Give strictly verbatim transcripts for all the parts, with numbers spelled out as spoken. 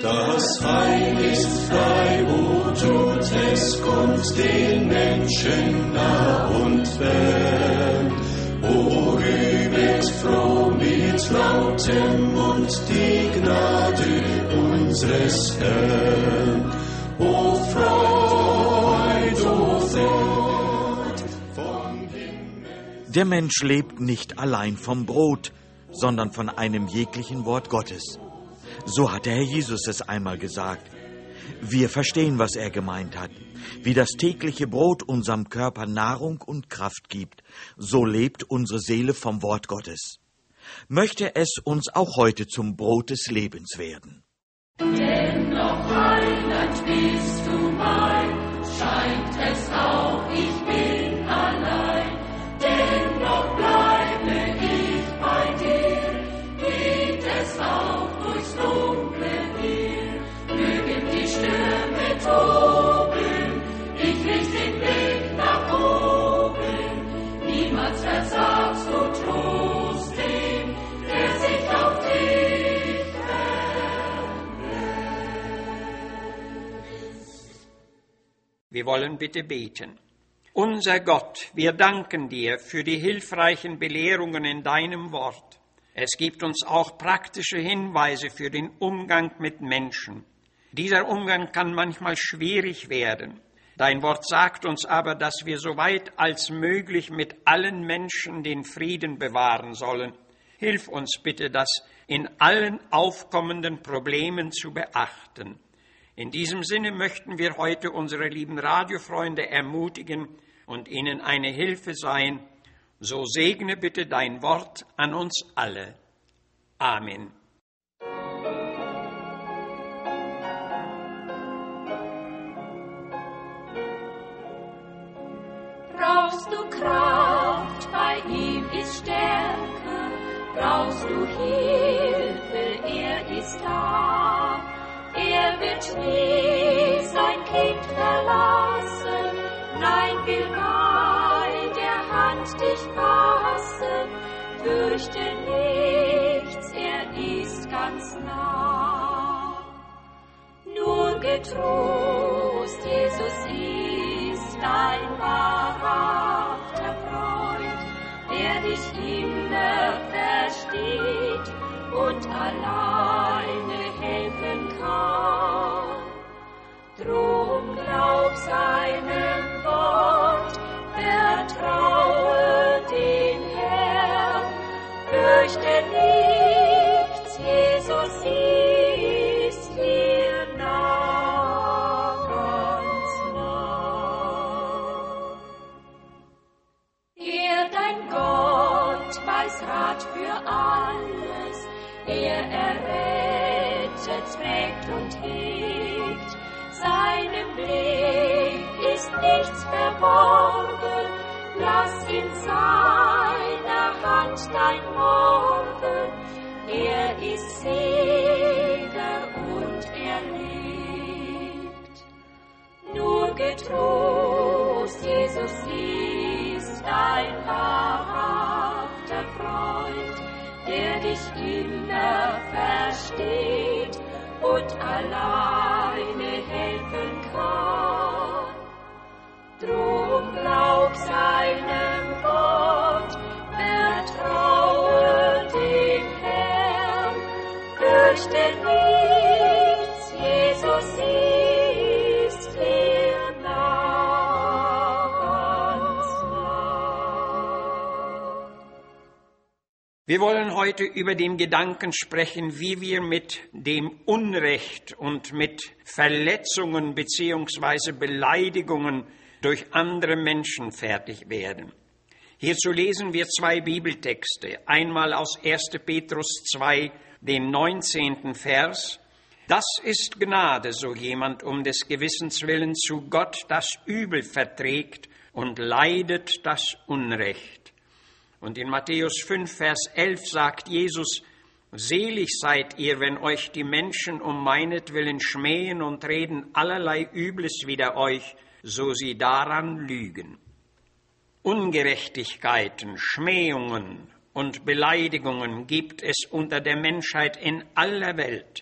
Das Heil ist frei, wo tut es, kommt den Menschen nah und fern. O rühmet froh mit lautem Mund die Gnade unseres Herrn. O Freud, o Freud vom Himmel. Der Mensch lebt nicht allein vom Brot, sondern von einem jeglichen Wort Gottes. So hat der Herr Jesus es einmal gesagt. Wir verstehen, was er gemeint hat. Wie das tägliche Brot unserem Körper Nahrung und Kraft gibt, so lebt unsere Seele vom Wort Gottes. Möchte es uns auch heute zum Brot des Lebens werden. Denn noch Heiland bist du mein, scheint es auch, ich bin allein. Dennoch bleibe ich bei dir, geht es auch durchs dunkle Meer. Mögen die Stürme toben, ich richte den Blick nach oben. Niemals versagst du Trost dem, der sich auf dich verlässt. Wir wollen bitte beten. Unser Gott, wir danken dir für die hilfreichen Belehrungen in deinem Wort. Es gibt uns auch praktische Hinweise für den Umgang mit Menschen. Dieser Umgang kann manchmal schwierig werden. Dein Wort sagt uns aber, dass wir so weit als möglich mit allen Menschen den Frieden bewahren sollen. Hilf uns bitte, das in allen aufkommenden Problemen zu beachten. In diesem Sinne möchten wir heute unsere lieben Radiofreunde ermutigen und ihnen eine Hilfe sein. So segne bitte dein Wort an uns alle. Amen. Brauchst du Kraft, bei ihm ist Stärke, brauchst du Hilfe, er ist da. Er wird nie sein Kind verlassen, nein, will bei der Hand dich fassen. Fürchte nichts, er ist ganz nah. Nur getrost, Jesus ist dein wahrhafter Freund, der dich immer versteht und alleine helfen kann. Drum glaub seinem Wort, vertraue dem Herrn, fürchte nichts, Jesus ist dir nah, ganz nah. Er, dein Gott, weiß Rat für alles, er errettet, trägt und hegt. Seinem Blick ist nichts verborgen, lass in seiner Hand dein Morgen. Er ist Sieger und er lebt. Nur getrost, Jesus ist dein wahrhafter Freund, der dich immer versteht und alleine helfen kann. Drum glaub seinem Wort, vertraue dem Herrn, fürchte nichts, Jesus ist dir nah, ganz nah. Wir wollen heute über den Gedanken sprechen, wie wir mit dem Unrecht und mit Verletzungen bzw. Beleidigungen durch andere Menschen fertig werden. Hierzu lesen wir zwei Bibeltexte. Einmal aus erster Petrus zwei, den neunzehnten Vers. Das ist Gnade, so jemand um des Gewissens willen zu Gott das Übel verträgt und leidet das Unrecht. Und in Matthäus fünf, Vers elf sagt Jesus, selig seid ihr, wenn euch die Menschen um meinetwillen schmähen und reden allerlei Übles wider euch, so sie daran lügen. Ungerechtigkeiten, Schmähungen und Beleidigungen gibt es unter der Menschheit in aller Welt.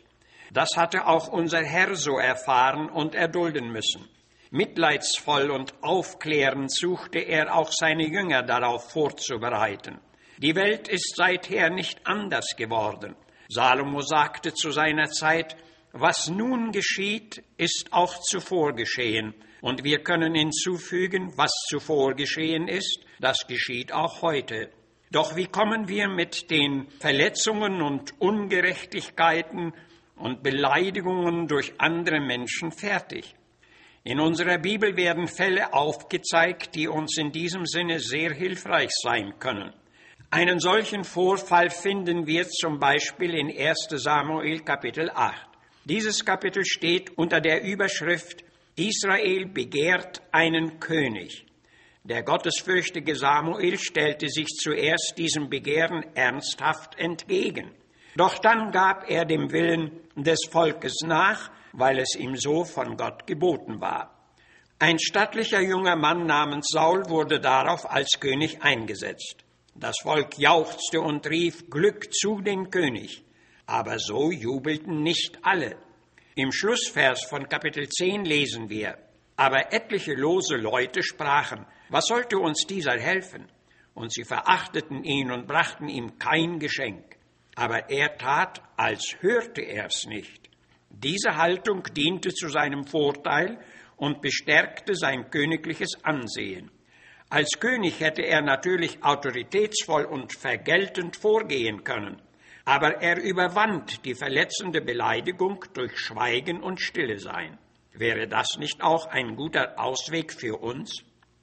Das hatte auch unser Herr so erfahren und erdulden müssen. Mitleidsvoll und aufklärend suchte er auch seine Jünger darauf vorzubereiten. Die Welt ist seither nicht anders geworden. Salomo sagte zu seiner Zeit, was nun geschieht, ist auch zuvor geschehen. Und wir können hinzufügen, was zuvor geschehen ist, das geschieht auch heute. Doch wie kommen wir mit den Verletzungen und Ungerechtigkeiten und Beleidigungen durch andere Menschen fertig? In unserer Bibel werden Fälle aufgezeigt, die uns in diesem Sinne sehr hilfreich sein können. Einen solchen Vorfall finden wir zum Beispiel in erster Samuel Kapitel acht. Dieses Kapitel steht unter der Überschrift Israel begehrt einen König. Der gottesfürchtige Samuel stellte sich zuerst diesem Begehren ernsthaft entgegen. Doch dann gab er dem Willen des Volkes nach, weil es ihm so von Gott geboten war. Ein stattlicher junger Mann namens Saul wurde darauf als König eingesetzt. Das Volk jauchzte und rief Glück zu dem König. Aber so jubelten nicht alle. Im Schlussvers von Kapitel zehn lesen wir, aber etliche lose Leute sprachen, was sollte uns dieser helfen? Und sie verachteten ihn und brachten ihm kein Geschenk. Aber er tat, als hörte er es nicht. Diese Haltung diente zu seinem Vorteil und bestärkte sein königliches Ansehen. Als König hätte er natürlich autoritätsvoll und vergeltend vorgehen können, aber er überwand die verletzende Beleidigung durch Schweigen und Stille sein. Wäre das nicht auch ein guter Ausweg für uns?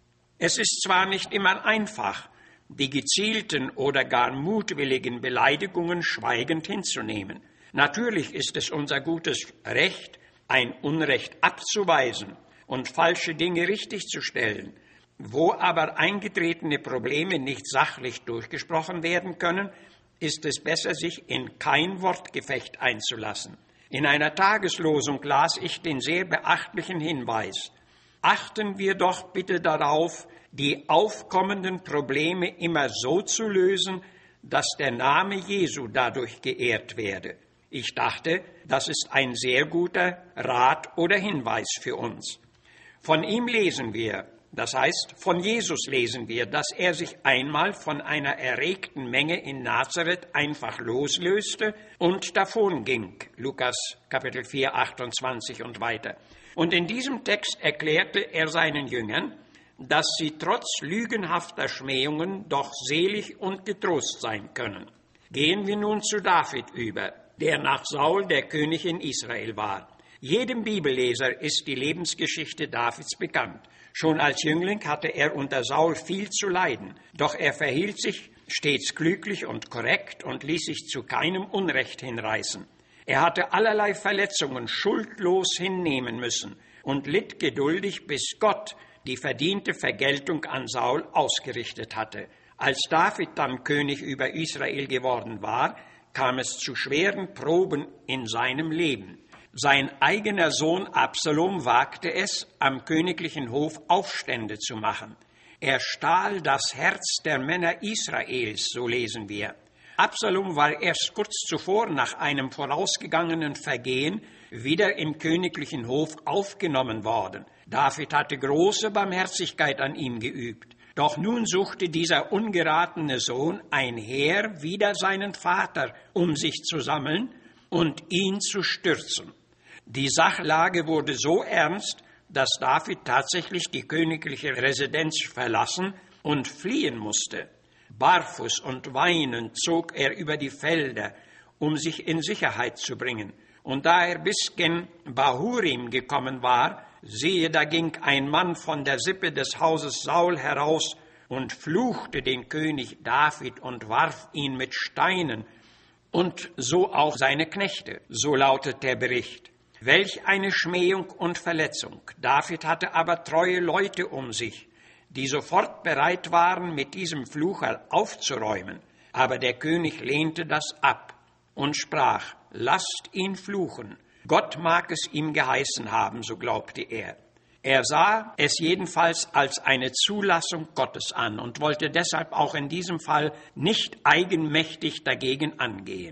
Es ist zwar nicht immer einfach, die gezielten oder gar mutwilligen Beleidigungen schweigend hinzunehmen. Natürlich ist es unser gutes Recht, ein Unrecht abzuweisen und falsche Dinge richtigzustellen. Wo aber eingetretene Probleme nicht sachlich durchgesprochen werden können, ist es besser, sich in kein Wortgefecht einzulassen. In einer Tageslosung las ich den sehr beachtlichen Hinweis: Achten wir doch bitte darauf, die aufkommenden Probleme immer so zu lösen, dass der Name Jesu dadurch geehrt werde. Ich dachte, das ist ein sehr guter Rat oder Hinweis für uns. Von ihm lesen wir, das heißt, von Jesus lesen wir, dass er sich einmal von einer erregten Menge in Nazareth einfach loslöste und davonging. Lukas Kapitel vier, achtundzwanzig und weiter. Und in diesem Text erklärte er seinen Jüngern, dass sie trotz lügenhafter Schmähungen doch selig und getrost sein können. Gehen wir nun zu David über, der nach Saul der König in Israel war. Jedem Bibelleser ist die Lebensgeschichte Davids bekannt. Schon als Jüngling hatte er unter Saul viel zu leiden, doch er verhielt sich stets klüglich und korrekt und ließ sich zu keinem Unrecht hinreißen. Er hatte allerlei Verletzungen schuldlos hinnehmen müssen und litt geduldig, bis Gott die verdiente Vergeltung an Saul ausgerichtet hatte. Als David dann König über Israel geworden war, kam es zu schweren Proben in seinem Leben. Sein eigener Sohn Absalom wagte es, am königlichen Hof Aufstände zu machen. Er stahl das Herz der Männer Israels, so lesen wir. Absalom war erst kurz zuvor nach einem vorausgegangenen Vergehen wieder im königlichen Hof aufgenommen worden. David hatte große Barmherzigkeit an ihm geübt. Doch nun suchte dieser ungeratene Sohn ein Heer wider seinen Vater, um sich zu sammeln und ihn zu stürzen. Die Sachlage wurde so ernst, dass David tatsächlich die königliche Residenz verlassen und fliehen musste. Barfuß und weinend zog er über die Felder, um sich in Sicherheit zu bringen. Und da er bis gen Bahurim gekommen war, siehe, da ging ein Mann von der Sippe des Hauses Saul heraus und fluchte den König David und warf ihn mit Steinen, und so auch seine Knechte, so lautet der Bericht. Welch eine Schmähung und Verletzung. David hatte aber treue Leute um sich, die sofort bereit waren, mit diesem Flucher aufzuräumen. Aber der König lehnte das ab und sprach, lasst ihn fluchen. Gott mag es ihm geheißen haben, so glaubte er. Er sah es jedenfalls als eine Zulassung Gottes an und wollte deshalb auch in diesem Fall nicht eigenmächtig dagegen angehen.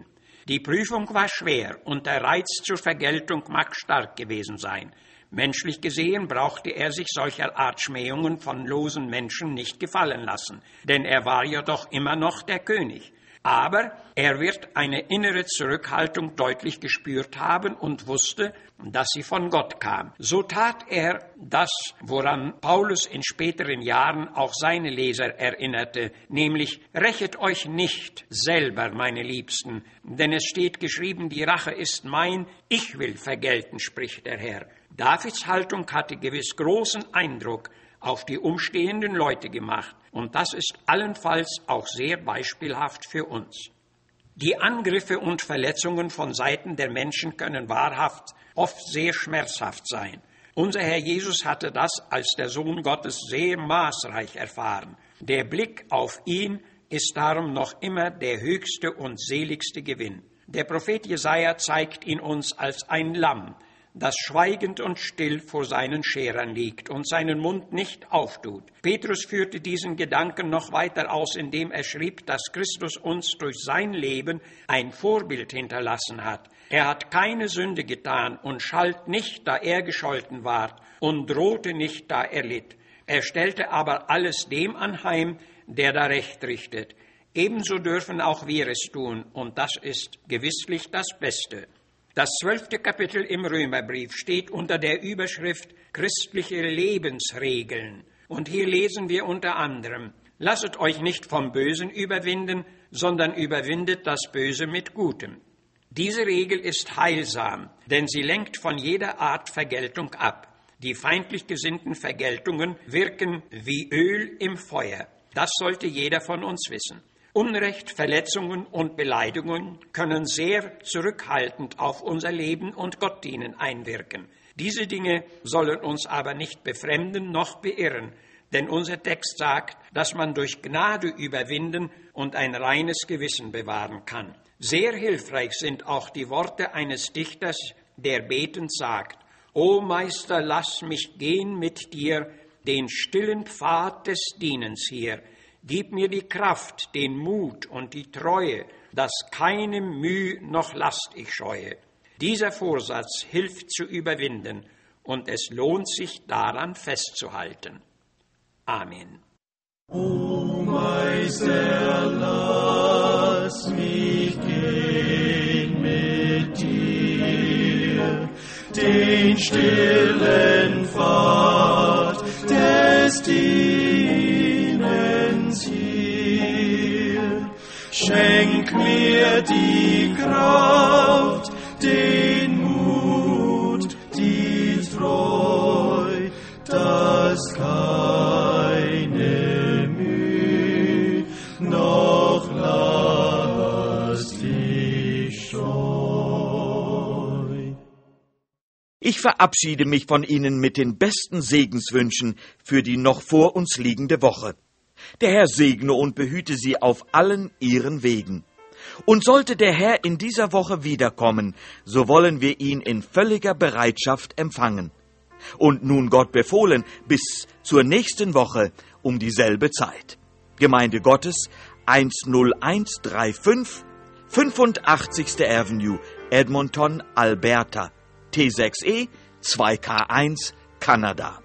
Die Prüfung war schwer und der Reiz zur Vergeltung mag stark gewesen sein. Menschlich gesehen brauchte er sich solcher Art Schmähungen von losen Menschen nicht gefallen lassen, denn er war ja doch immer noch der König. Aber er wird eine innere Zurückhaltung deutlich gespürt haben und wusste, dass sie von Gott kam. So tat er das, woran Paulus in späteren Jahren auch seine Leser erinnerte, nämlich: Rächet euch nicht selber, meine Liebsten, denn es steht geschrieben, die Rache ist mein, ich will vergelten, spricht der Herr. Davids Haltung hatte gewiss großen Eindruck auf die umstehenden Leute gemacht, und das ist allenfalls auch sehr beispielhaft für uns. Die Angriffe und Verletzungen von Seiten der Menschen können wahrhaft oft sehr schmerzhaft sein. Unser Herr Jesus hatte das als der Sohn Gottes sehr maßreich erfahren. Der Blick auf ihn ist darum noch immer der höchste und seligste Gewinn. Der Prophet Jesaja zeigt ihn uns als ein Lamm, das schweigend und still vor seinen Scherern liegt und seinen Mund nicht auftut. Petrus führte diesen Gedanken noch weiter aus, indem er schrieb, dass Christus uns durch sein Leben ein Vorbild hinterlassen hat. Er hat keine Sünde getan und schalt nicht, da er gescholten ward, und drohte nicht, da er litt. Er stellte aber alles dem anheim, der da Recht richtet. Ebenso dürfen auch wir es tun, und das ist gewisslich das Beste. Das zwölfte Kapitel im Römerbrief steht unter der Überschrift Christliche Lebensregeln. Und hier lesen wir unter anderem: Lasset euch nicht vom Bösen überwinden, sondern überwindet das Böse mit Gutem. Diese Regel ist heilsam, denn sie lenkt von jeder Art Vergeltung ab. Die feindlich gesinnten Vergeltungen wirken wie Öl im Feuer. Das sollte jeder von uns wissen. Unrecht, Verletzungen und Beleidigungen können sehr zurückhaltend auf unser Leben und Gottdienen einwirken. Diese Dinge sollen uns aber nicht befremden noch beirren, denn unser Text sagt, dass man durch Gnade überwinden und ein reines Gewissen bewahren kann. Sehr hilfreich sind auch die Worte eines Dichters, der betend sagt: O Meister, lass mich gehen mit dir den stillen Pfad des Dienens hier. Gib mir die Kraft, den Mut und die Treue, dass keine Mühe noch Last ich scheue. Dieser Vorsatz hilft zu überwinden, und es lohnt sich, daran festzuhalten. Amen. O Meister, lass mich gehen mit dir, den stillen Pfad des Dienens hier. Schenk mir die Kraft, den Mut, die Treu, dass keine Mühe noch Last ich scheu. Ich verabschiede mich von Ihnen mit den besten Segenswünschen für die noch vor uns liegende Woche. Der Herr segne und behüte Sie auf allen Ihren Wegen. Und sollte der Herr in dieser Woche wiederkommen, so wollen wir ihn in völliger Bereitschaft empfangen. Und nun Gott befohlen, bis zur nächsten Woche um dieselbe Zeit. Gemeinde Gottes eins null eins drei fünf, fünfundachtzigste Avenue, Edmonton, Alberta, T sechs E zwei K eins, Kanada.